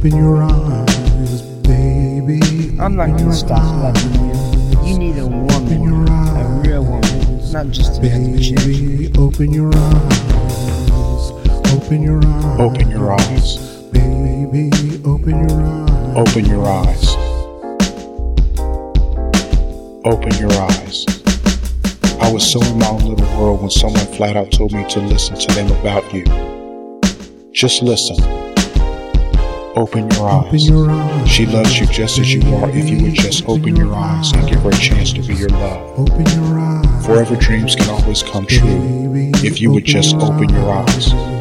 Open your eyes, baby. I'm not gonna stop loving you. You need a woman, a real woman, not just a chick. Baby, open your eyes. Open your eyes. Open your eyes. Baby, open your eyes. Open your eyes. Open your eyes. I was so in my own little world when someone flat out told me to listen to them about you. Just listen. Open your eyes. Open your eyes. She loves you just as you are if you would just open your eyes and give her a chance to be your love. Open your eyes. Forever dreams can always come true if you would just open your eyes.